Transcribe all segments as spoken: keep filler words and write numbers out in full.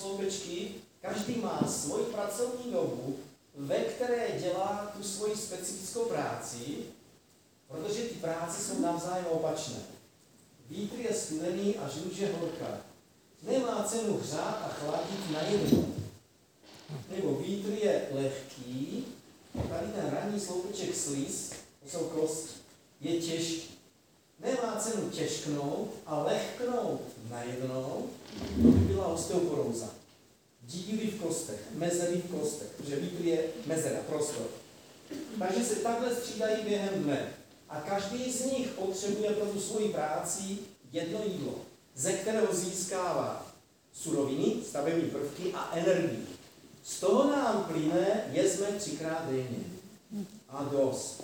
sloupečky, každý má svoji pracovní dobu, ve které dělá tu svoji specifickou práci, protože ty práce jsou navzájem opačné. Vítr je studený a žluč je horká. Nemá cenu hřát a chladit na jedno. Nebo vítr je lehký, tady ten ranní sloupeček sliz, to jsou kosti, je těžký. Nemá cenu těžknout a lehknout najednou, to by byla osteoporóza. Díry v kostech, mezery v kostech, protože vítr je mezera, prostor. Takže se takhle střídají během dne. A každý z nich potřebuje pro tu svoji práci jedno jídlo, ze kterého získává suroviny, stavební prvky a energii. Z toho nám plyne, jezme třikrát denně. A dost.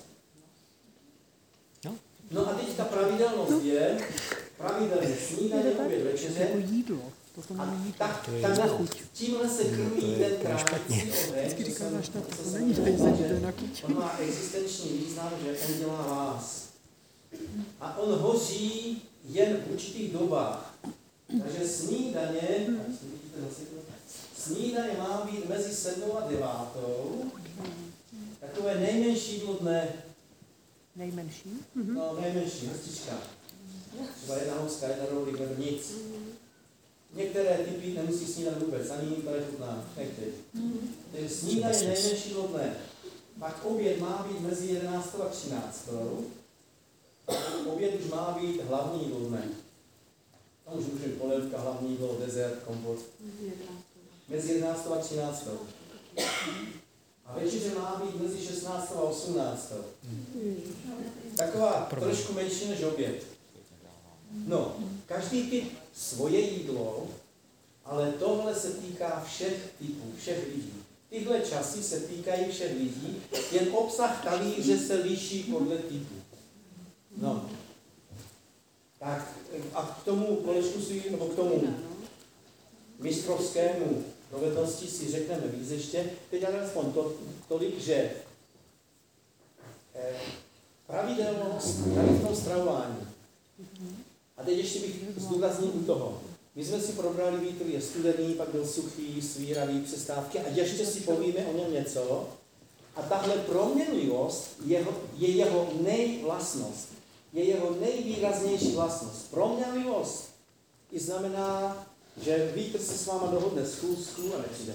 No a teď ta pravidelnost je, pravidelně snídaně, oběd, večeře. A tak, tak tímhle se krmí ten krátcí oheň, co jsem říkal, on má existenční význam, že on dělá vás. A on hoří jen v určitých dobách. Takže snídaně, snídaně má být mezi sedmou a devátou, takové nejmenší jídlo dne. Nejmenší? No, nejmenší, hrstička. Třeba jedna houska, jedna rohlík, nebo nic. Některé typy nemusí snídat vůbec, ani jim to nechutná, nechtějí. Takže snídaně nejmenší jídlo dne. Pak oběd má být mezi jedenáctou a třináctou. Oběd už má být hlavní jídlo dne. Tam už může být polévka, hlavní jídlo, dezert, kompot. Mezi jedenáctou a třináctou. A večeře má být mezi šestnáctou a osmnáctou. Taková trošku menší než oběd. No, každý typ svoje jídlo, ale tohle se týká všech typů, všech lidí. Tyhle časy se týkají všech lidí, jen obsah talíře se liší podle typu. No. Tak a k tomu kolečku si, nebo k tomu mistrovskému dovednosti si řekneme víc ještě. Teď ale aspoň to, tolik, že eh, pravidelnost tady v tom stravování. A teď ještě bych zdůraznil u toho. My jsme si probrali, vítr je studený, pak byl suchý, svíravý, přestávky a ještě si povíme o něm něco. A tahle proměnlivost jeho, je jeho nejvlastnost. Je jeho nejvýraznější vlastnost. Proměnlivost i znamená, že vítr se s váma dohodne schůzku a nepřijde.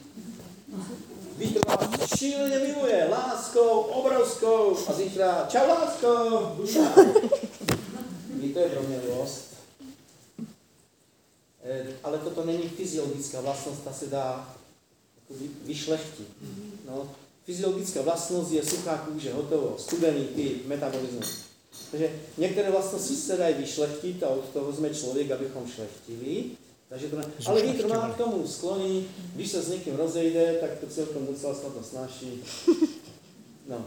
Vítr vás šíleně miluje, láskou, obrovskou a zítra čau lásko, buďa. To je proměnlivost. E, ale toto není fyziologická vlastnost, ta se dá vyšlechtit. No, fyziologická vlastnost je suchá kůže, hotovo, studený typ, metabolismus. Takže některé vlastnosti se dají vyšlechtit a od toho jsme člověk, abychom šlechtili. Takže to ne... Ale vítr má k tomu sklony, když se s někým rozejde, tak to celkem docela snadno snáší. No.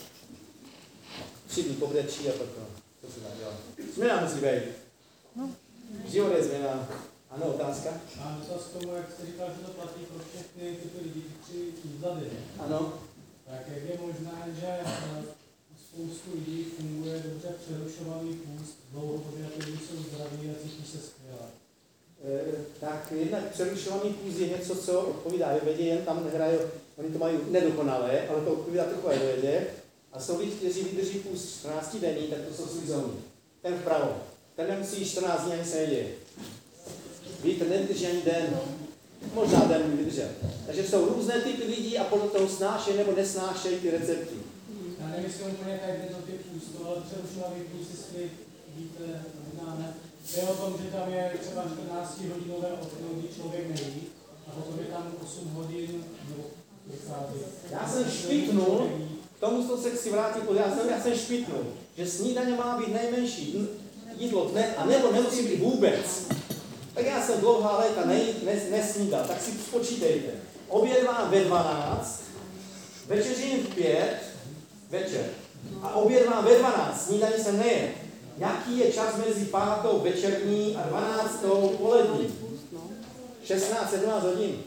Tři dny pohrečí a pak to. Co se dá dělat? Změna musí být. No. Život je změna. Ano, otázka? A dotaz k tomu, jak jste říkal, že to platí pro všechny typy lidí, tři úzady. Ano. Tak jak je možné, že spoustu lidí funguje dobře přerušovaný půst, dlouhodobě, a lidi jsou zdraví a cítí se skvěle? E, tak jednak přerušovaný půst je něco, co odpovídá ayurvedě, jen tam nehrají, oni to mají nedokonalé, ale to odpovídá trochu ayurvedě. A jsou lidi, kteří vydrží půst čtrnáct denní, tak to jsou svízovní. Ten vpravo. Ten nemusí čtrnáct dní, ani se neděje. Vítr nevydrží ani den. Možná den vydržel. Takže jsou různé typy lidí a podle toho snášejí nebo nesnášejí ty recepty. Já nemyslím úplně každý to typ půstu, ale přerušovaný půst, jestli víte, možná ne. Je o tom, že tam je třeba čtrnáctihodinové okno, kdy člověk nejí, a potom je tam osm hodin, nebo já jsem špitnul, k tomu se chci vrátit, já jsem, já jsem špitnul, že snídaně má být nejmenší jídlo dne, a nebo nemusí být vůbec. Tak já jsem dlouhá léta ne, ne, nesnídal, tak si spočítejte. Oběd mám ve dvanáct, večeřím v pět, večer. A oběd mám ve dvanáct, snídaní jsem nejen. Jaký je čas mezi pátou večerní a dvanáctou polední? šestnáct sedmnáct hodin.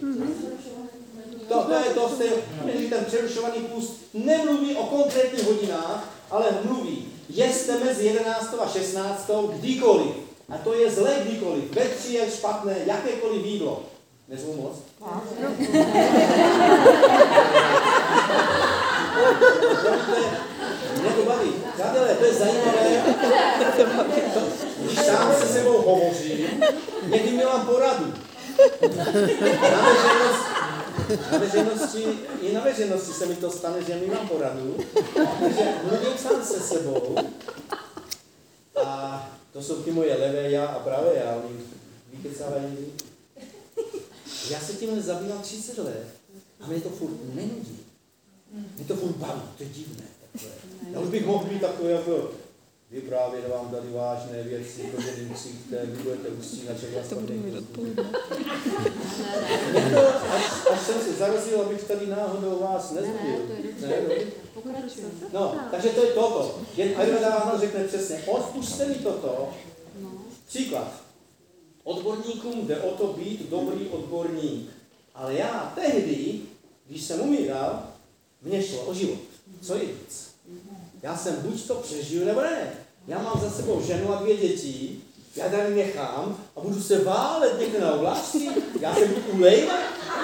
To, to je to, že ten přerušovaný půst nemluví o konkrétních hodinách, ale mluví, jeste mezi jedenáctou a šestnáctou kdykoliv. A to je zlé kdykoliv. Ve tři je špatné jakékoliv jídlo. Nezvu moc? Mě to baví. Přátelé, to je zajímavé. To, když sám se sebou hovořím, někdy mělám poradu. Na veřejnosti, na veřejnosti, i na veřejnosti se mi to stane, že mi mám poradu, takže mluvím sám se sebou a to jsou ty moje levé já a pravé já, oni vykecávají. Já se tím zabývám třicet let a mě to furt nenudí. Mě to furt baví, to je divné. Takové. Já už bych mohl být takový jako vyprávět vám tady vážné věci, protože nemusíte, vy budete usínat, že vás tam nejde. Až, až jsem se zarazil, abych tady náhodou vás nezbudil. Ne, no, takže to je toto. Jen Ayurveda řekne přesně, odpusťte mi toto. Příklad. Odborníkům jde o to být dobrý odborník. Ale já tehdy, když jsem umíral, mně šlo o život. Co je víc? Já jsem buď to přežiju, nebo ne. Já mám za sebou ženu a dvě děti, já tady nechám a budu se válet někde na oblasti, já se budu ulejvat.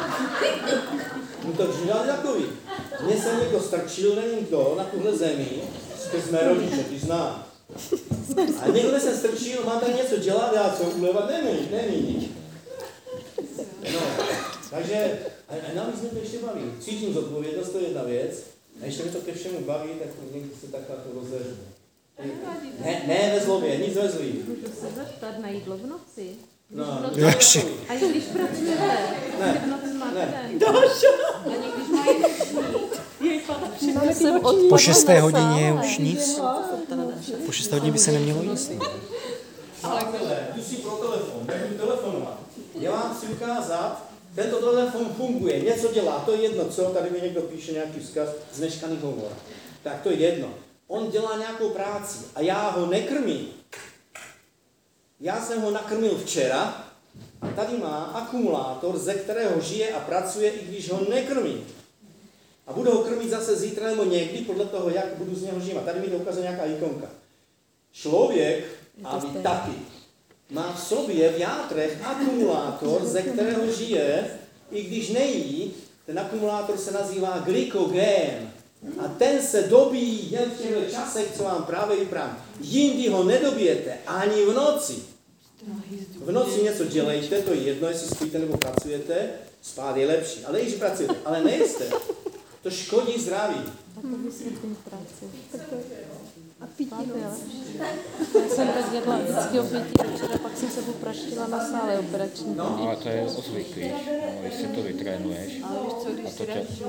No to život je takový. Mně se někdo strčil, nevím kdo, na tuhle zemi, to jsme rodiče, ty znám. A někde jsem strčil, mám tady něco dělat, já se ulevat nemí, nemí. No, takže, a, a navíc mě to ještě baví. Cítím zodpovědnost, to je jedna věc. A ještě mi to ke všemu baví, tak někdy se takhle to rozleží. Ne, ne ve zlobě, nic ve zlý. Můžu se zeptat na jídlo v noci? No, a i když pracujete, ne, v noci máte ne. den. A někdyž mají noční, jsem Po šesté hodině už nic. Po šesté hodině by se nemělo jíst. Přátelé, tu si pro telefon, nebudu telefonovat. Já vám chci ukázat, tento telefon funguje, něco dělá, to je jedno, co, tady mi někdo píše nějaký vzkaz, zneškaný hovor. Tak to je jedno. On dělá nějakou práci a já ho nekrmím. Já jsem ho nakrmil včera a tady má akumulátor, ze kterého žije a pracuje, i když ho nekrmím. A budu ho krmit zase zítra nebo někdy, podle toho, jak budu z něho žít. Tady mi to ukazuje nějaká ikonka. Člověk, a vy taky, má v sobě v játrech akumulátor, ze kterého žije, i když nejí, ten akumulátor se nazývá glykogen. A ten se dobíjí jen v těchto časech, co vám právě vyprávím. Jindy ho nedobijete, ani v noci. V noci něco dělejte, to je jedno, jestli spíte nebo pracujete, spát je lepší, ale i když pracujete, ale nejste. To škodí zdraví. A to vysvětlím práci. A pití je lepší. Já jsem rozjedla vždycky o pití večera, pak jsem se popraštila na sále operační. No, ale to je o zvyk, víš. No, jestli to vytrénuješ. Ale víš co, když a si to dáš tě...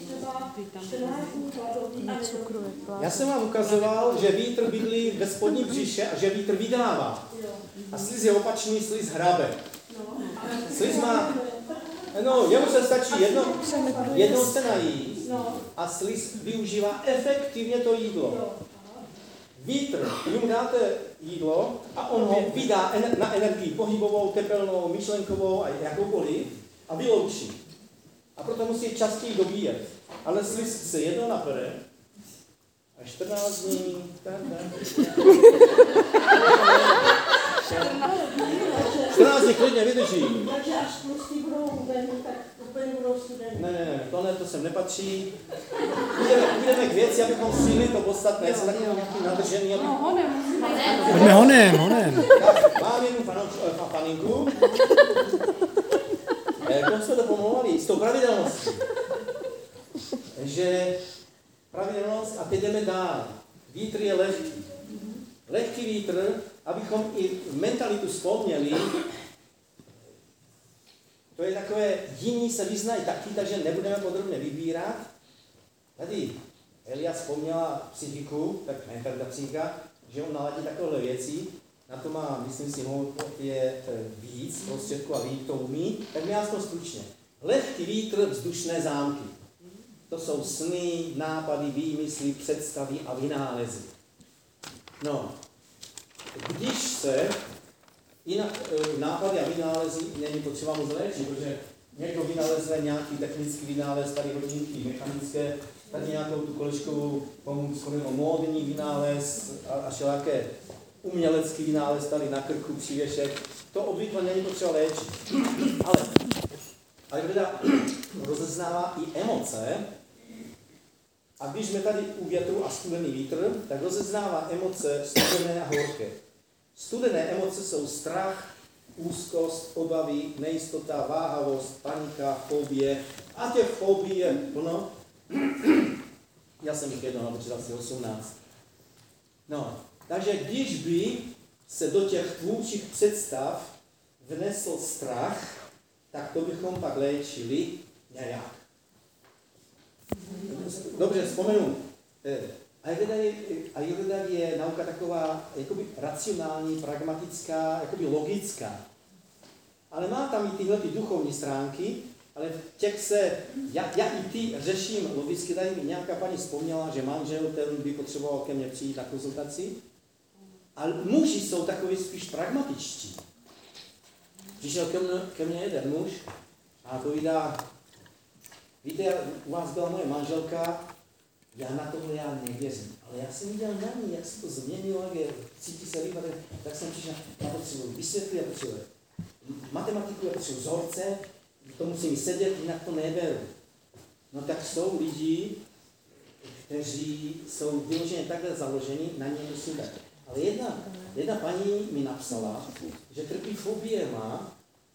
na cukru je plán. Já jsem vám ukazoval, že vítr bydlí ve spodním břiše a že vítr vydává. A sliz je opačný, sliz hrabe. Sliz má... No, jemu se stačí jedno, jednou se najít a sliz využívá efektivně to jídlo. Vítr, vy mu dáte jídlo a on ho vydá na energii pohybovou, tepelnou, myšlenkovou a jakoukoliv a vyloučí. A proto musí častěji dobíjet. Ale sliz se jednou napere a čtrnáct dní... čtrnáct dní klidně vydrží. Takže až tlustí budou ven, tak úplně budou studení. Ne, ne, ne, to ne, to sem nepatří. Půjdeme, půjdeme k věci, abychom síli to podstatné, jsem taky nějaký nadržený, aby... Pojďme honem, honem. Mám jednu paninku. Jak jsme to pomohli? S tou pravidelností. Že pravidelnost a teď jdeme dál. Vítr je lehký. Lehký vítr, abychom i mentalitu vzpomněli, to je takové, jiní se vyznají taky, takže nebudeme podrobně vybírat. Tady Elia vzpomněla psychiku, tak mentalita psychika, že on naladí takové věci, na to má, myslím si, je víc prostředků a ví, to umí, tak mi aspoň stručně. Lehký vítr, vzdušné zámky. To jsou sny, nápady, výmysly, představy a vynálezy. No, když se jinak nápady a vynálezy není potřeba moc léčit, protože někdo vynalezne nějaký technický vynález, tady hodinky mechanické, tady nějakou tu kolečkovou pomůcku nebo módní vynález a, a všelaké umělecký vynález tady na krku, přívěšek, to obvykle není potřeba léčit. Ale Ayurveda rozeznává i emoce. A když jsme tady u větru a studený vítr, tak rozeznává emoce studené a horké. Studené emoce jsou strach, úzkost, obavy, nejistota, váhavost, panika, fobie. A těch fobií je plno. Já jsem jich jedno napočítal asi osmnáct. No, takže když by se do těch tvůrčích představ vnesl strach, tak to bychom pak léčili nějak. Dobře, vzpomenu. Ayurveda je, Ayurveda je nauka taková jakoby racionální, pragmatická, jakoby logická. Ale má tam i tyhle ty duchovní stránky, ale v těch se, já, já i ty řeším logicky, tady mi nějaká paní vzpomněla, že manžel ten by potřeboval ke mně přijít na konzultaci, ale muži jsou takový spíš pragmatičtí. Přišel ke mně, ke mně jeden muž a povídá, víte, u vás byla moje manželka, já na tohle já nevěřím, ale já jsem viděl na ní, jak se to změnilo, jak je, cítí se líp, tak jsem přišel, já potřebuji vysvětlit, já potřebuji matematiku, já potřebuji vzorce, to musím sedět, jinak to neberu. No tak jsou lidi, kteří jsou vyloženě takhle založeni, na ně musím dát. Ale jedna, jedna paní mi napsala, že trpí fobiema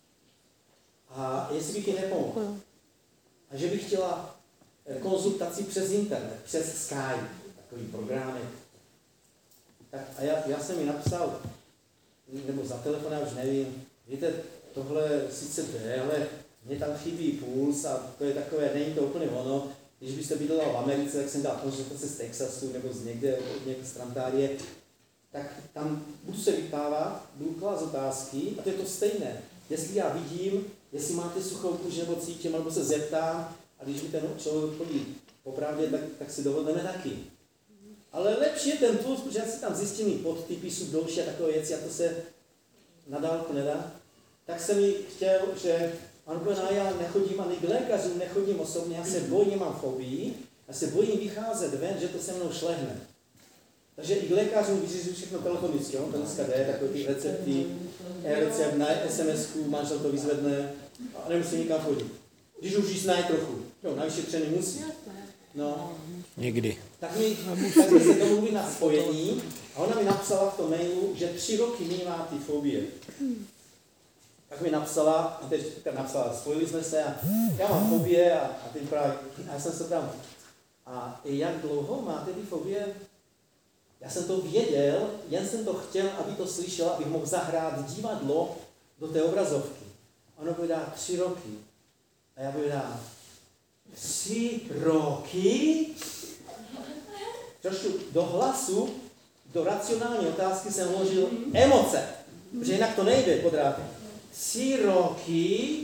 a jestli bych jí nepomohl. A že bych chtěla konzultaci přes internet, přes Skype, takový program. Tak a já, já jsem mi napsal, nebo za telefon, já už nevím, víte, tohle sice jde, ale mě tam chybí puls a to je takové, není to úplně ono. Když byste bydlela v Americe, tak jsem dal konzultace z Texasu nebo z někde, od někde z Trantárie, tak tam budu se vypávat, budu klást otázky a to je to stejné. Jestli já vidím, jestli máte suchou kůži nebo cítím, nebo se zeptám, a když mi ten člověk odpoví popravdě, tak, tak si dohodneme taky. Ale lepší je ten puls, protože já si tam zjistím i podtypy, jsou další a takové věci a to se na dálku nedá. Tak jsem mi chtěl, že Anbena, já nechodím ani k lékařům, nechodím osobně, já se bojím, mám fobii, já se bojím vycházet ven, že to se mnou šlehne. Takže i k lékařům vyřizuji všechno telefonicky, on to dneska jde, takové ty recepty, e-recept na es em esku, manžel to vyzvedne a nemusí nikam chodit. Když už jí znají trochu, jo, na vyšetření musí. No. Někdy. Tak mi, tak jsme se domluvili na spojení a ona mi napsala v tom mailu, že tři roky mívá ty fobie. Tak mi napsala, a teď napsala, spojili jsme se a já mám fobie a, a teď právě, a já jsem se tam, a jak dlouho máte ty fobie? Já jsem to věděl, jen jsem to chtěl, aby to slyšel, abych mohl zahrát divadlo do té obrazovky. Ono povídá tři roky. A já povídám, tři roky? Trošku do hlasu, do racionální otázky jsem vložil emoce, protože jinak to nejde podrátek. Tři roky?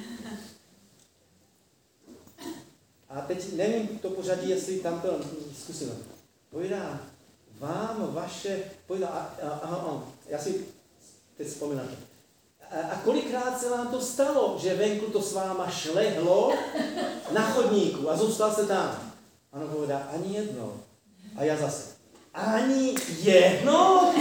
A teď nevím to pořadí, jestli tam to zkusíme. Povídá, vám vaše, povídá, aha, já si teď vzpomínám. A kolikrát se vám to stalo, že venku to s váma šlehlo na chodníku a zůstal se tam? Ano, povídá, ani jedno. A já zase, ani jedno?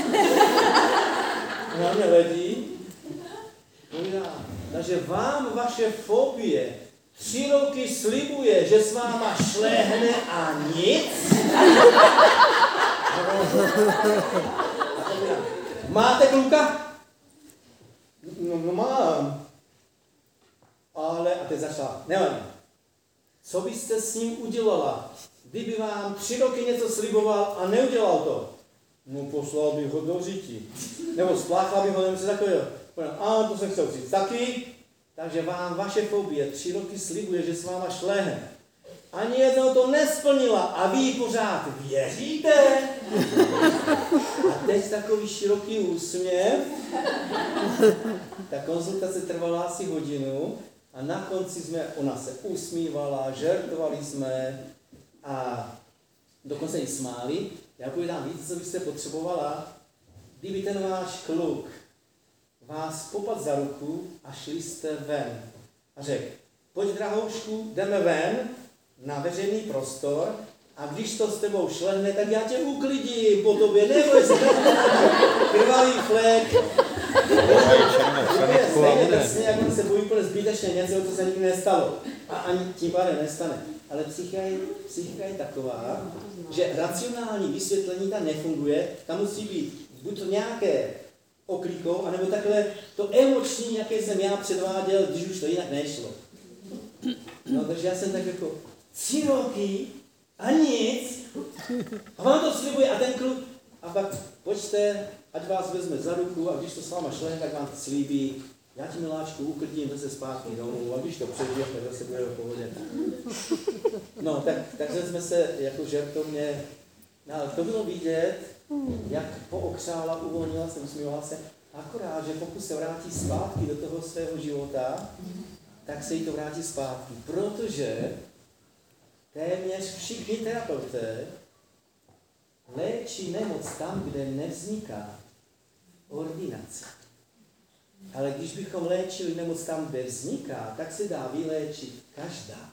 Na mě ledí. Povídá, takže vám vaše fobie tři roky slibuje, že s váma šlehne a nic? Máte kluka? No, no mám. Ale, a teď začala, nevadí. Co byste s ním udělala, kdyby vám tři roky něco sliboval a neudělal to? No poslal bych ho do řití. Nebo spláchla bych ho, nebo se takového. A to jsem chtěl říct taky. Takže vám vaše fobie tři roky slibuje, že s váma šlehne. Ani jednou to nesplnila a vy pořád věříte? A teď takový široký úsměv. Ta konzultace trvala asi hodinu a na konci jsme, ona se usmívala, žertovali jsme a dokonce i smáli. Já povídám, víte, co byste potřebovala? Kdyby ten váš kluk vás popad za ruku a šli jste ven. A řekl, pojď drahoušku, jdeme ven na veřejný prostor a když to s tebou šlehne, tak já tě uklidím po tobě, neboj se, krvavý flek. je taková stejně bude. drsně, jak on se bojí úplně zbytečně něco, co se nikdy nestalo. A ani tím pádem nestane. Ale psychika je, psychika je taková, že racionální vysvětlení tam nefunguje, tam musí být buď to nějaké oklikou, anebo takhle to emoční, jaké jsem já předváděl, když už to jinak nešlo. No, takže já jsem tak jako tři roky a nic. A vám to slibuje a ten kluk, a pak pojďte, ať vás vezme za ruku a když to s váma šle, tak vám slíbí, já ti miláčku uklidím zase zpátky domů a když to přežiješ, tak zase bude v pohodě. No, tak, takže jsme se jako žertovně, no, ale to bylo vidět, jak pookřála, uvolnila se, usmívala se, akorát, že pokud se vrátí zpátky do toho svého života, tak se jí to vrátí zpátky, protože téměř všichni terapeuté léčí nemoc tam, kde nevzniká ordinace. Ale když bychom léčili nemoc tam, kde vzniká, tak se dá vyléčit každá.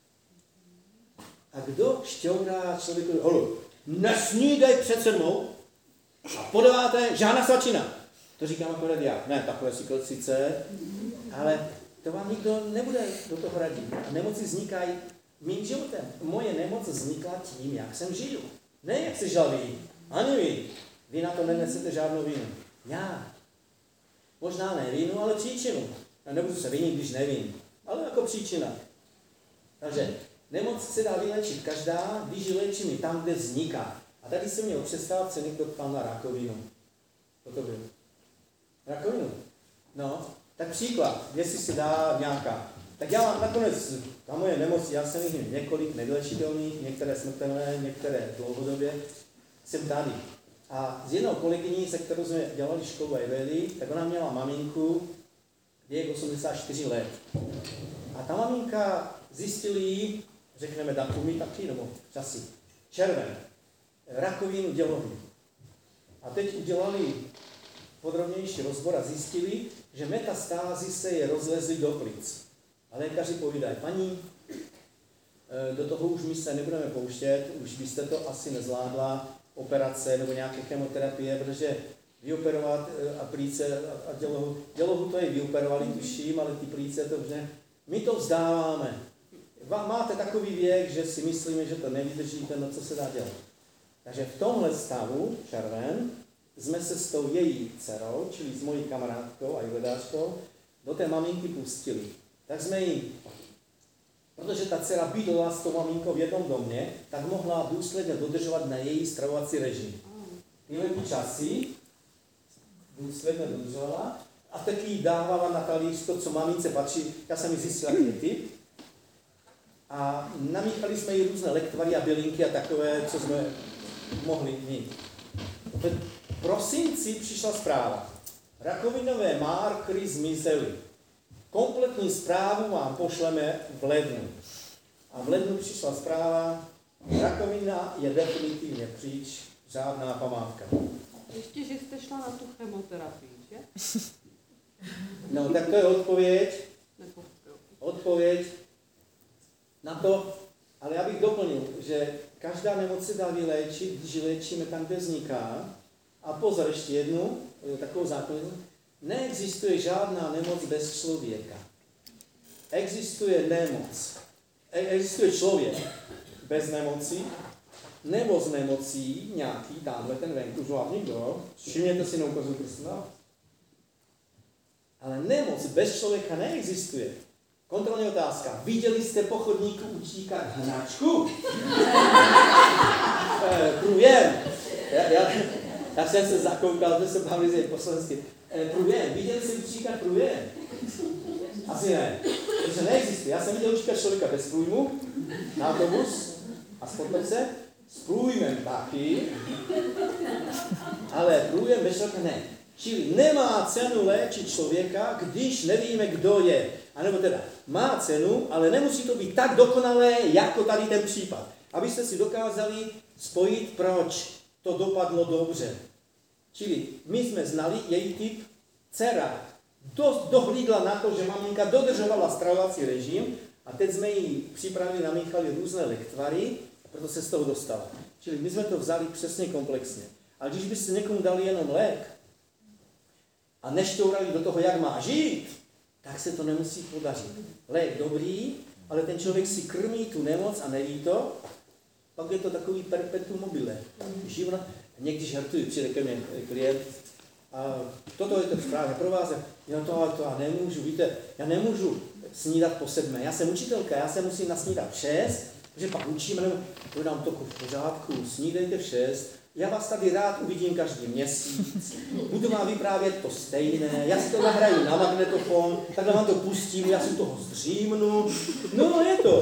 A kdo šťourá člověku, holu, nesnídej před sedmou a po deváté žádná svačina. To říkám akorát já. Ne, takhle si sice, ale to vám nikdo nebude do toho radit. A nemoci vznikají mým životem. Moje nemoc vznikla tím, jak jsem žil. Ne, jak se žal vy. Ani vy. Vy na to nenesete žádnou vinu. Já. Možná ne vinu, ale příčinu. Já nebudu se vinit, když nevím. Ale jako příčina. Takže nemoc se dá vyléčit každá, když ji léčíme tam, kde vzniká. A tady se měl představit, se někdo ptal na rakovinu. Co to bylo? Rakovinu. No, tak příklad, jestli se dá nějaká. Tak já mám nakonec, ta moje nemoc, já jsem jich několik nevylečitelných, některé smrtelné, některé dlouhodobě, jsem tady. A s jednou kolegyní, se kterou jsme dělali školu Ayurvedy, tak ona měla maminku, věk osmdesát čtyři let. A ta maminka zjistili, řekneme datumy taky, nebo časy, červen, rakovinu dělohy. A teď udělali podrobnější rozbor a zjistili, že metastázy se je rozlezly do plic. A lékaři povídají, paní, do toho už my se nebudeme pouštět, už byste to asi nezvládla, operace nebo nějaké chemoterapie, protože vyoperovat a plíce a dělohu, dělohu to je vyoperovali, tuším, ale ty plíce to už ne. My to vzdáváme. Máte takový věk, že si myslíme, že to nevydržíte, no co se dá dělat. Takže v tomhle stavu, červen, jsme se s tou její dcerou, čili s mojí kamarádkou a ayurvedářkou, do té maminky pustili. Tak jsme jí, protože ta dcera bydlela s tou maminkou v jednom domě, tak mohla důsledně dodržovat na její stravovací režim. Tyhle časy důsledně dodržovala a taky jí dávala na talíř to, co mamince patří. Já jsem jí zjistila květy a namíchali jsme jí různé lektvary a bylinky a takové, co jsme mohli mít. V prosinci přišla zpráva. Rakovinové markery zmizely. Kompletní zprávu vám pošleme v lednu. A v lednu přišla zpráva, rakovina je definitivně pryč, žádná památka. Ještě, že jste šla na tu chemoterapii, že? No, tak to je odpověď. Nebo, jo. Odpověď na to, ale já bych doplnil, že každá nemoc se dá vyléčit, když ji léčíme tam, kde vzniká. A pozor, ještě jednu, takovou zákonitost. Neexistuje žádná nemoc bez člověka. Existuje nemoc. Existuje člověk bez nemoci, nebo z nemocí nějaký, tamhle ten venku, zvlášť nikdo, všimněte si, neukazuju prstem. Ale nemoc bez člověka neexistuje. Kontrolní otázka. Viděli jste po chodníku utíkat hnačku? e, průjem. Já, já, já jsem se zakoukal, že se bavili po slovensky. E, průjem. Viděli jste utíkat průjem? Asi ne. Protože neexistuje. Já jsem viděl utíkat člověka bez průjmu, na autobus a sportovce, s průjmem taky, ale průjem bez člověka ne. Čili nemá cenu léčit člověka, když nevíme, kdo je. A nebo teda má cenu, ale nemusí to být tak dokonalé, jako tady ten případ. Abyste si dokázali spojit, proč to dopadlo dobře. Čili my jsme znali její typ, dcera do, dohlídla na to, že maminka dodržovala stravovací režim a teď jsme jí připravili, namíchali různé lektvary, proto se z toho dostala. Čili my jsme to vzali přesně komplexně. Ale když byste někomu dali jenom lék, a nešťourali do toho, jak má žít, tak se to nemusí podařit. Lék dobrý, ale ten člověk si krmí tu nemoc a neví to, pak je to takový perpetuum mobile. Živna, někdy žartuju, přijde ke mně klient a toto je to správně pro vás, já to, to já nemůžu, víte, já nemůžu snídat po sedmé, já jsem učitelka, já se musím nasnídat v šest, protože pak učíme, nebo dodám to v pořádku, snídejte v šest, já vás tady rád uvidím každý měsíc, budu vám vyprávět to stejné, já si to nahraju na magnetofon, takhle vám to pustím, já si toho zdřímnu, no je to.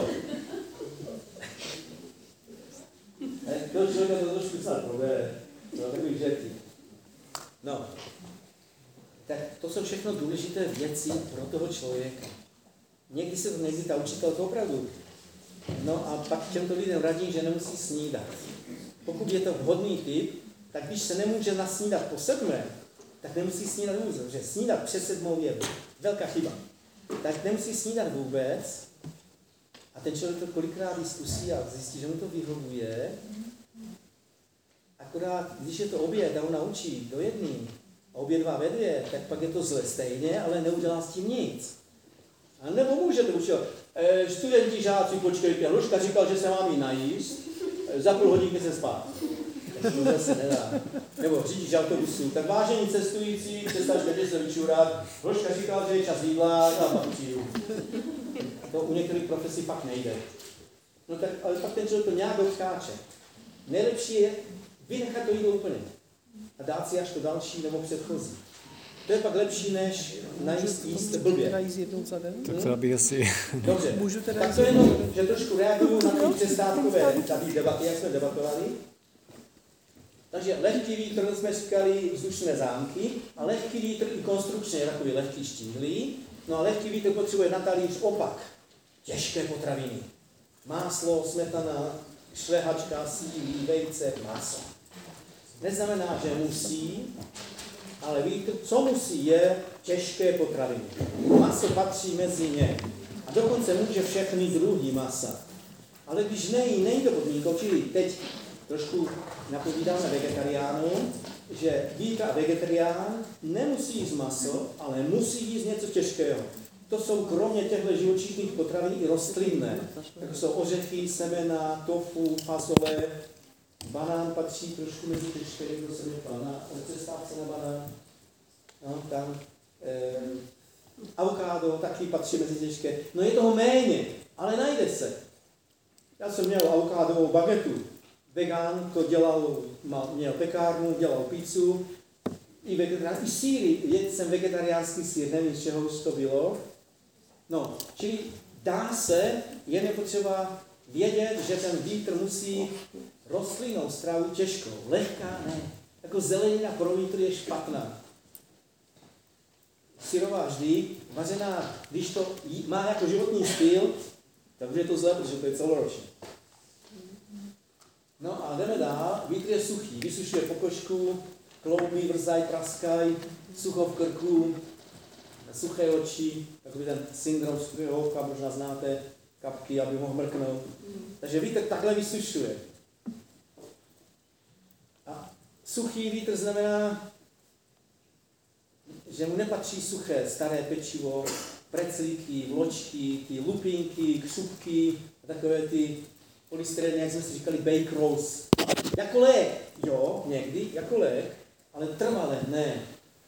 To člověka to trošku snad probere, to je takový žertý. No, tak to jsou všechno důležité věci pro toho člověka. Někdy se to někdy ta učitelka opravdu. No a pak těmto lidem radí, že nemusí snídat. Pokud je to vhodný typ, tak když se nemůže nasnídat po sedmé, tak nemusí snídat vůbec, protože snídat přes sedmou je velká chyba. Tak nemusí snídat vůbec a ten člověk to kolikrát zkusí a zjistí, že mu to vyhovuje. Akorát, když je to oběd a on naučí do jedný a obě dva ve dvě, tak pak je to zle stejně, ale neudělá s tím nic. A nebo můžete učit, e, studenti, žáci, počkejte, Hruška říkal, že se mám jí najíst, e, za půl hodinky se spát. Tak to zase nedá. Nebo řidič autobusu, tak vážení cestující, přestaňte se vyčurat, Hruška říkal, že je čas jídla, a pak přijdu. To u některých profesí pak nejde. No tak, ale pak ten člověk to nějak odkáče. Nejlepší je vynechat to jídlo úplně a dát si až to další nebo předchozí. To je pak lepší, než najíst jíst blbě. Tak to bych asi... Dobře, tak to jenom, že trošku reaguju na ty přestávkové tady debaty, jak jsme debatovali. Takže lehký vítr jsme říkali vzdušné zámky a lehký vítr i konstrukčně je takový lehký štíhlý. No a lehký vítr potřebuje na talíř opak. Těžké potraviny. Máslo, smetana, šlehačka, sílí, vejce, maso. Neznamená, že musí, ale víte, co musí, je těžké potraviny. Maso patří mezi ně. A dokonce může všechny druhy masa. Ale když nejí, nejí to podmínkou, čili teď trošku napovídáme vegetariánům, že vítr a vegetarián nemusí jíst maso, ale musí jíst něco těžkého. To jsou kromě těchto živočišných potravin i rostlinné. Jako jsou ořechy, semena, tofu, fasole. Banán patří trošku mezi ty čtyři, kdo se měl na přestávce na banán. No, tam. Eh, avokádo taky patří mezi těžké. No je toho méně, ale najde se. Já jsem měl avokádovou bagetu. Vegán to dělal, měl pekárnu, dělal pizzu. I vegetariánský síry. Jedl jsem vegetariánský sír, nevím, z čeho už to bylo. No, čili dá se, jen je potřeba vědět, že ten vítr musí rostlinnou stravu těžkou, lehká ne. Jako zelenina pro vítr je špatná. Syrová vždy, vařená, když to jí, má jako životní styl, tak už je to zlé, protože to je celoročně. No a jdeme dál, vítr je suchý, vysušuje pokožku, kloubí, vrzaj, praskaj, sucho v krku, suché oči, takový ten syndrom suchého oka, možná znáte, kapky, aby mohl mrknout. Takže vítr takhle vysušuje. A suchý vítr znamená, že mu nepatří suché, staré pečivo, preclíky, vločky, ty lupinky, křupky, takové ty polystyreny, jak jsme si říkali, bake rolls. Jako lék, jo, někdy, jako lék, ale trvale ne.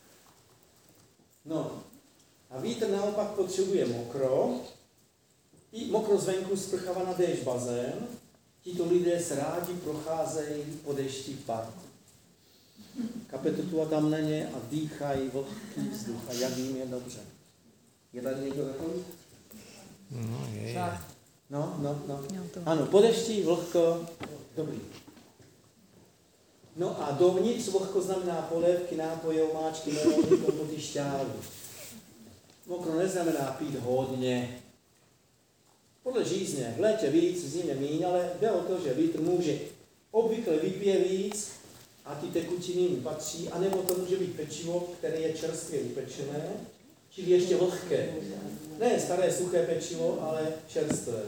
No, a vítr naopak potřebuje mokro, i mokro zvenku sprchava na déšť bazén, tito lidé se rádi procházejí po dešti v parku. Kapete tu a tam na ně a dýchají vlhký vzduch a jak jim je dobře. Je tady někdo takový? No, je, je. No, no, no. Ano, po dešti, vlhko, dobrý. No a dovnitř vlhko znamená polévky, nápoje, omáčky, melony, kompoty, šťávy. Mokro neznamená pít hodně. Podle žízně, v létě víc, v zimě míň, ale jde o to, že vítr může obvykle vypije víc a ty tekutiny mu patří, anebo to může být pečivo, které je čerstvě vypečené, čili ještě vlhké. Ne staré suché pečivo, ale čerstvé.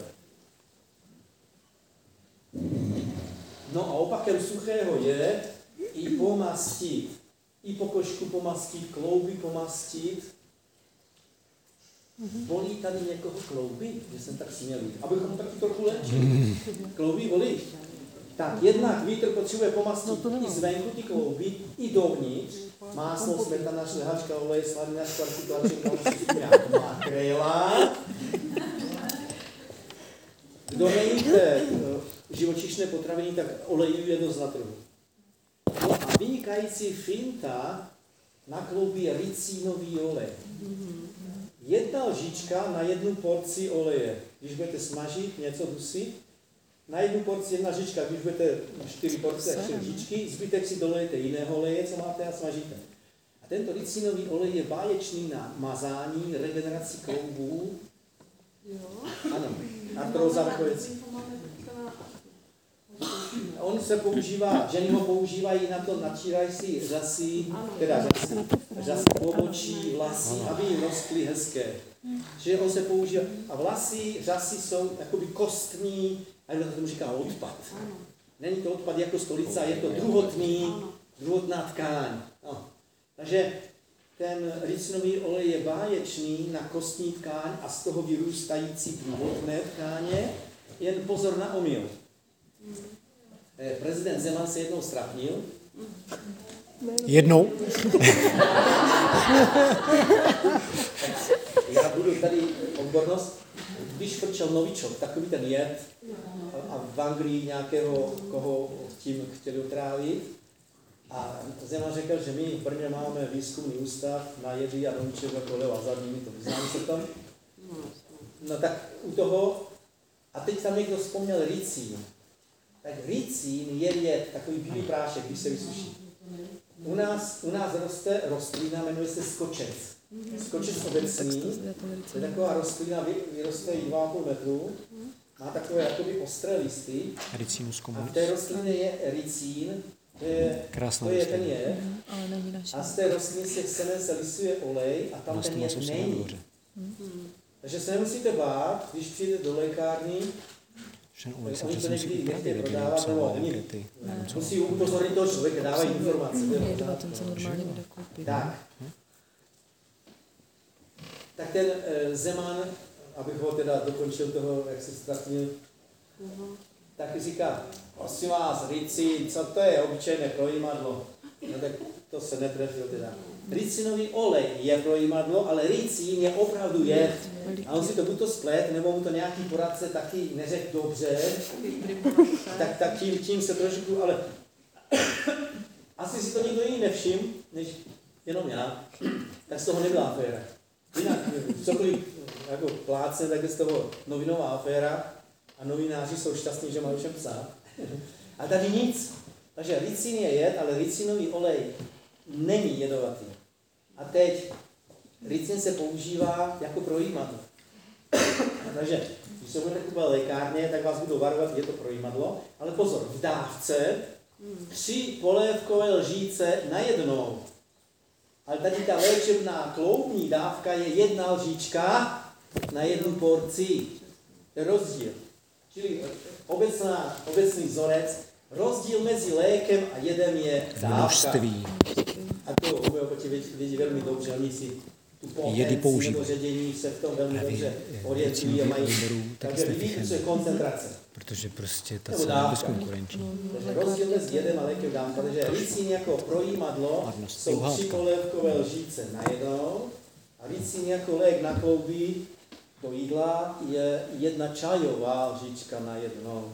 No a opakem suchého je i pomastit. i pokožku pomastit, klouby pomastit. Bolí tady někoho klouby? Že jsem tak směl jít. Abychom taky trochu léčili. Klouby bolí. Tak jednak vítr potřebuje pomastit i zvenku ty klouby, i dovnitř. Máslo, smetana, šlehačka, olej, slanina, škvarky, tlačenka, makrela. Kdo nejíte živočišné potraviny, tak olejuje dost na trhu. No a vynikající finta na klouby je ricínový olej. Jedna lžička na jednu porci oleje. Když budete smažit, něco dusit, na jednu porci jedna lžička, když budete čtyři porce, čtyři lžičky, zbytek si dolejete jiného oleje, co máte a smažíte. A tento ricínový olej je báječný na mazání, regeneraci kloubů. Ano, artróza takových. On se používá, ženy ho používají na to, natírají si řasy, teda řasy, řasy pobočí, vlasy, aby jim rostly hezké. Že on se používá, a vlasy, řasy jsou jakoby kostní, a já tomu říká odpad. Není to odpad jako stolica, je to druhotný, druhotná tkáň. No. Takže ten ricinový olej je báječný na kostní tkáň a z toho vyrůstající druhotné tkáně, jen pozor na omyl. Prezident Zeman se jednou strapnil. Jednou? Já budu tady odbornost. Když frčel novičok, takový ten jed, a v Anglii nějakého, koho tím chtěli utrávit. A Zeman řekl, že my v Brně máme výzkumný ústav na jedy a novičok jako Leo Zadní, to vyznám se tam. No tak u toho, a teď tam někdo vzpomněl ricín. Tak ricín je jed, takový bílý prášek, když se vysuší. U nás, u nás roste rostlina, jmenuje se skočec. Skočec obecný, to je taková rostlina, vyroste i dva a půl metru, má takové jakoby ostré listy. Ricinus a v té rostlině je ricín, to je, Krásná to je ten rostlina. jed. A z té rostliny se semen se lisuje olej a tam ten jed není. Takže se nemusíte bát, když přijdete do lékárny, Ten olej se oni to přesně musí někdy upravit, nechtějí aby prodávat, nebo neobsahoval oni nějaké ty... musí upozornit toho člověka, dávají informace. Ten se normálně bude koupit. Tak. Tak ten e, Zeman, abych ho teda dokončil toho, jak se ztratnil, uh-huh. tak říká, prosím vás, ricín, co to je obyčejné projímadlo? No tak to se netrefil teda. Ricinový olej je projímadlo, ale ricín je opravdu jed. A on si to buď to splet, nebo mu to nějaký poradce taky neřekl dobře, tak, tak tím, tím se trošku, ale asi si to nikdo jiný nevšiml, než jenom já, tak z toho nebyla aféra. Jinak cokoliv jako pláce, tak je z toho novinová aféra a novináři jsou šťastní, že mají všem psát. A tady nic. Takže ricín je jed, ale ricinový olej není jedovatý. A teď ricín se používá jako projímadlo. Takže když se budete kupovat lékárně, tak vás budou varovat, je to projímadlo, ale pozor, v dávce tři polévkové lžíce najednou. Ale tady ta léčebná kloubní dávka je jedna lžička na jednu porci. To je rozdíl. Čili obecná, obecný vzorec, rozdíl mezi lékem a jedem je dávka. A to homeopati vědí, vědí velmi dobře, oni si tu potenci nebo ředění se v tom velmi dobře orientují a mají. Takže vidíte, co je koncentrace. Protože prostě ta cena je bezkonkurenční. Takže rozdíl mezi jedem a lékem dávka. Takže ricín jako projímadlo jsou tři polévkové lžíce najednou a ricín jako lék na klouby do jídla je jedna čajová lžička najednou.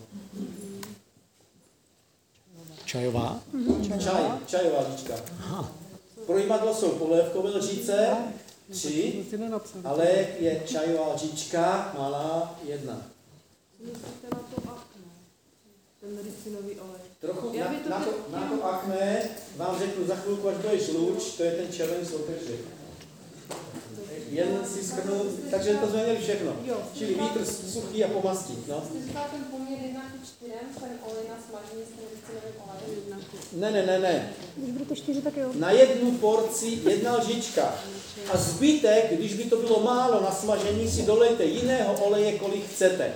Čajová? Čaj, čajová lžička. Projímadlo jsou polévkové lžice, tři, ale je čajová lžička, malá, jedna. Myslíte na to akné, ten ricinový olej? Trochu na, na, to, na to akné vám řeknu za chvilku, až budeš luč, to je ten červený sloupežek. Jen si skrnu, takže to jsme měli všechno. Čili vítr suchý a pomastit. No. Jste říkal ten poměr jedna ku čtyřem, ten olej na smažení s tím ricinovým olejem? Ne, ne, ne, ne. Když budete čtyři, tak jo. Na jednu porci jedna lžička. A zbytek, když by to bylo málo na smažení, si dolejte jiného oleje, kolik chcete.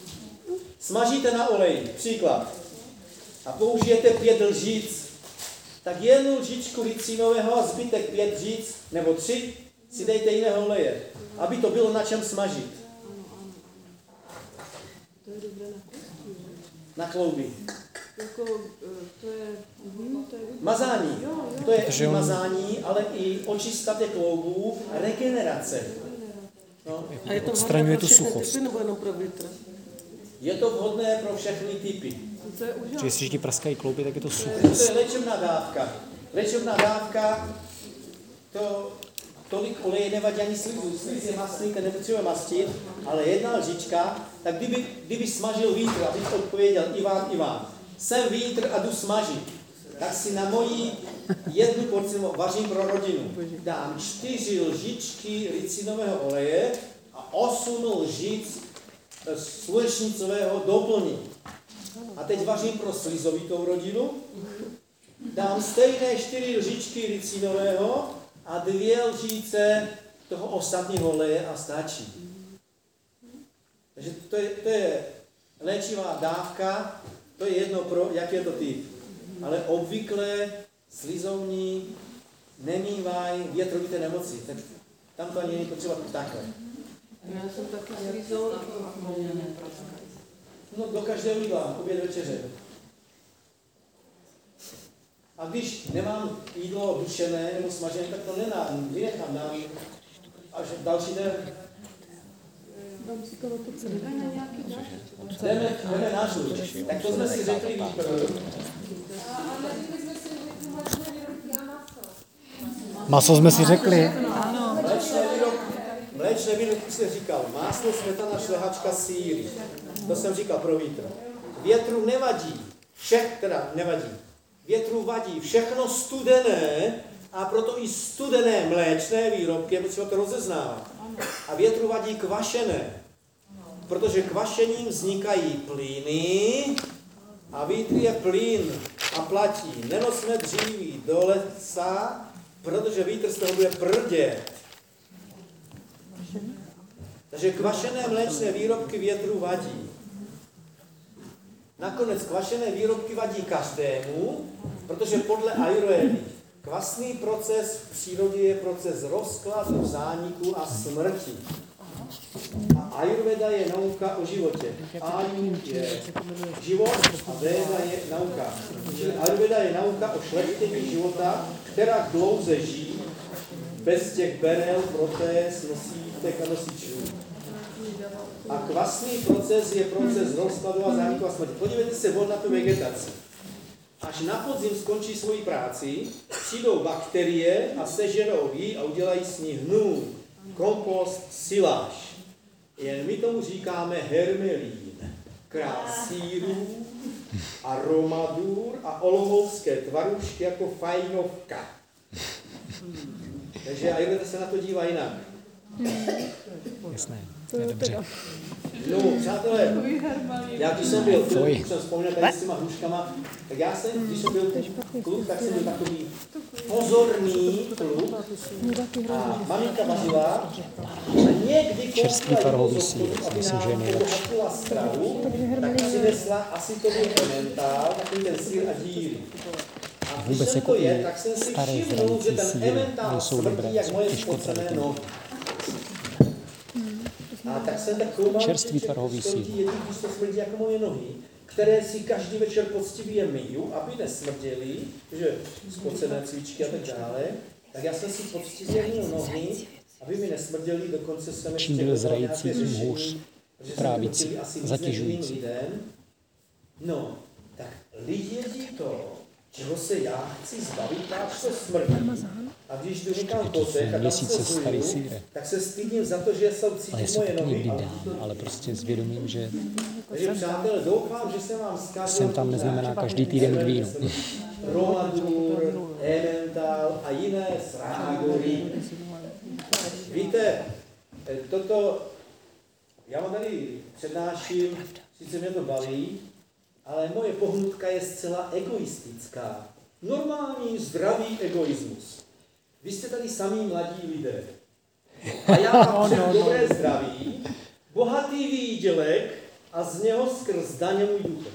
Smažíte na oleji, příklad. A použijete pět lžíc. tak jednu lžičku ricinového a zbytek pět říc, nebo tři, si dejte jiného oleje, aby to bylo na čem smažit. To je dobré na kosti, že? Na klouby. Jako, eh, to je, mhm, to je dobré. Mazání. Jo, jo. To je Protože i on- mazání, ale i očista těch kloubů, regenerace. No. A je to Odstraňuje vhodné tu pro všechny suchost. typy, nebo jenom pro vítr? Je to vhodné pro všechny typy. To je Že úžasné. jestli ti praskají klouby, tak je to To suchost. je léčebná dávka. Léčebná dávka, to tolik oleje nevadí ani slizu. Sliz je masný, ten nepotřebuje mastit, ale jedna lžička, tak kdyby, kdyby smažil vítr, abych odpověděl i vám, i vám. Jsem vítr a jdu smažit, tak si na moji jednu porci vařím pro rodinu. Dám čtyři lžičky ricinového oleje a osm lžic eh, slunečnicového doplní. A teď vařím pro slizovitou rodinu, dám stejné čtyři lžičky ricinového a dvě lžíce toho ostatního oleje a stačí. Takže to je, to je léčivá dávka, to je jedno pro, jak je to typ. Ale obvykle slizovní nemývají větrovité nemoci, tak tam to ani není potřeba takhle. Já jsem taky slízol a No do každého jídla, oběd, večeře. A když nemám jídlo dušené nebo smažené, tak to nenám, vynechám, dám až další den. dám si to na to celé. Daj na nějaký další. Jdeme, jdeme na žluč. Tak to jsme si řekli výprve. A neřekli jsme si, že tu mléčné výrobky a maso. Maso jsme si řekli. Mléčné výrobky, mléčné výrobky jsem říkal, máslo, smetana, šlehačka, sýry. To jsem říkal pro vítr. Větru nevadí, všech, teda nevadí. Větru vadí všechno studené a proto i studené mléčné výrobky je potřeba to rozeznávat. A větru vadí kvašené, protože kvašením vznikají plyny a vítr je plyn a platí. Nenosme dříví do lesa, protože vítr z toho bude prdět. Takže kvašené mléčné výrobky větru vadí. Nakonec kvašené výrobky vadí každému, protože podle Ayurvédy kvasný proces v přírodě je proces rozkladu, zániku a smrti. A Ayurveda je nauka o životě. Ayu je život a Veda je nauka. Čili Ayurveda je nauka o šlechtění života, která dlouze žijí bez těch berel, protéz, nosítek a nosičů. A kvasný proces je proces rozkladu a zániku a smrti. Podívejte se na tu vegetaci. Až na podzim skončí svoji práci, přijdou bakterie a sežerou ji a udělají s ní hnůj, kompost, siláž. Jen my tomu říkáme hermelín, krásírů, aromadur a olomoucké tvarušky jako fajnovka. Takže Ayurveda se na to dívá jinak. Jasné, to je dobře. No, přátelé, já když jsem byl kluk, Fuj. jsem vzpomněl tady s těma hruškama, tak já jsem, když jsem byl kluk, tak jsem byl takový pozorný kluk a maminka vařila a někdy Čerstvý koupila farový jednu z sír, obchodů, aby myslím, nám že je nejlepší. popila stravu, tak přinesla asi to byl emmental, takový ten sír a díry. A když Vůbec jsem jako to je, i tak jsem si staré všiml, že zdravící ten síry emmental nejsou smrdí dobré, jak jsou moje těžko spocené travité. nohy. A tak jsem tak koumal, Čerstvý že farový jsou sír. ti jedni, když to smrdí jako moje nohy, které si každý večer poctivě myju, aby nesmrděly, že spocené cvičky a tak dále, tak já jsem si poctivě myl nohy, aby mi nesmrděly, dokonce jsem Čím byl zrající, tím hůř trávící, zatěžující. No, tak lidi jedí to, čeho se já chci zbavit, tak se smrdí. A když jdu někam potek a tam měsíce se starý zuju, sýre. tak se stydím za to, že jsou Ale cítit jestli moje to nohy. někdy a- dám, ale prostě s vědomím, že Takže přátelé, doufám, že jsem vám zkazil... jsem tam neznamená každý týden k vínu. Romadur, Emmental a jiné srágory. Víte, toto, já vám tady přednáším, sice mě to baví, ale moje pohnutka je zcela egoistická. Normální, zdravý egoismus. Vy jste tady samí mladí lidé. A já mám všem dobré zdraví, bohatý výdělek a z něho skrz daně můj důchod.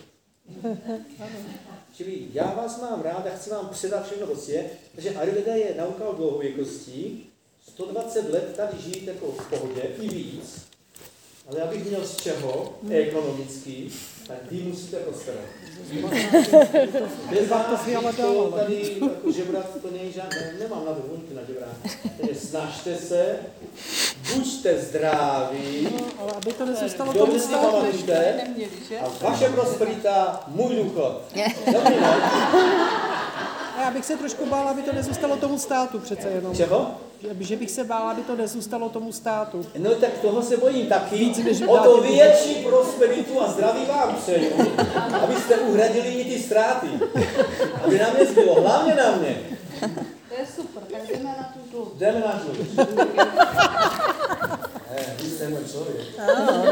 Čili já vás mám rád a chci vám předat všechno o světě, takže Ayurveda je nauka o dlouhověkosti. sto dvacet let tady žijete jako v pohodě, i víc. Ale abych měl z čeho, ekonomicky, tak vy musíte prosperovat. Bez vás to tady jako žebrat, to není žádné, nemám na to vůňky na žebrání. Takže snažte se, buďte zdraví, Ale aby to nezůstalo dobře tomu si státu, pamatujte neměli, že? a vaše prosperita, můj důchod. Dobrý, no? A já bych se trošku bála, aby to nezůstalo tomu státu přece jenom. Čeho? Že- Že bych se bála, aby to nezůstalo tomu státu. No tak toho se bojím taky. Víc než O dát to jim- větší prosperitu a zdraví vám přeju, abyste uhradili i ty ztráty. Aby na mě zbylo, hlavně na mě. To je super, tak jdeme na tu dluh. Jdeme na žluč. Ne, vy jste můj člověk. Ano,